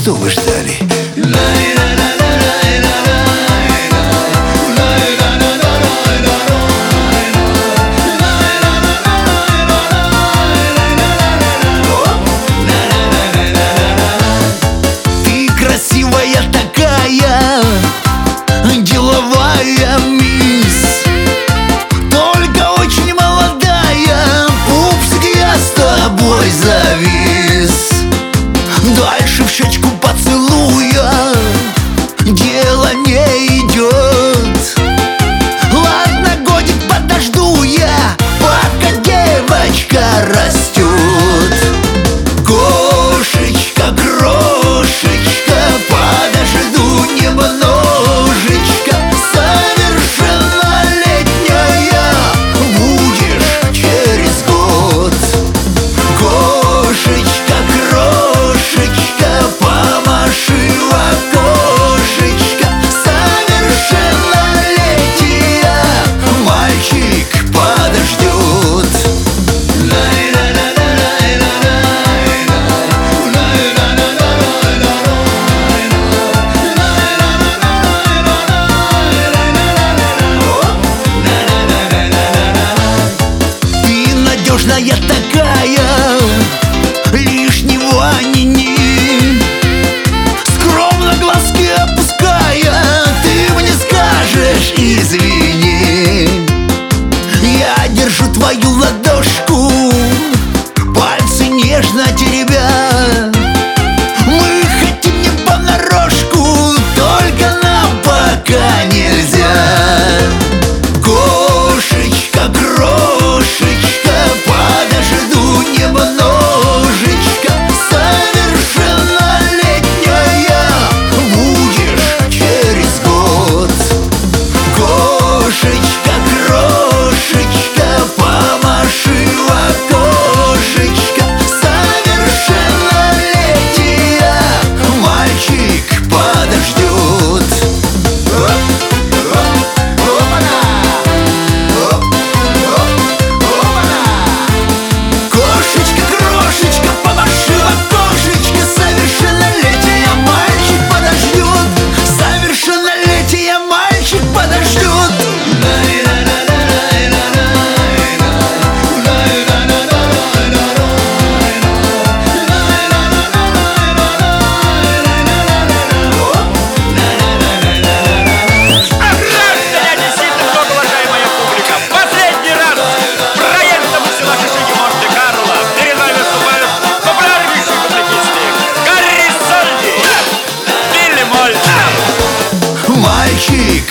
Что вы ждали? Ты красивая такая, деловая мисс, только очень молодая. Пупсик, я с тобой завис. Дальше в щечку поцелуя дело не идет. Ладно, годик подожду я, пока девочка растет. Кошечка, крошечка, подожду немножечко. Совершеннолетняя будешь через год. Кошечка, крошечка, помаши в окошечко. Совершеннолетие мальчик подождет. Ты надежная такая, лишнего ни-ни. Скромно глазки опуская, ты мне скажешь извини. Я держу твою ладошку, пальцы нежно теребя. Мы хотим не понарошку, только нам пока нельзя. Кошечка, крошечка, подожду немножечко. Совершеннолетняя будешь через год. Кошечка, крошечка, помаши в окошечко. Совершеннолетие мальчик подождет. Кошечка, крошечка, помаши в окошечко. Совершеннолетие мальчик подождет. Совершеннолетие мальчик подождет. Граждане, действительно, многоуважаемая публика, последний раз проездом из села Шишиги Монте-Карло перед вами выступают популярнейшие куплетисты Гарри Солди, Билли Моль. Мальчик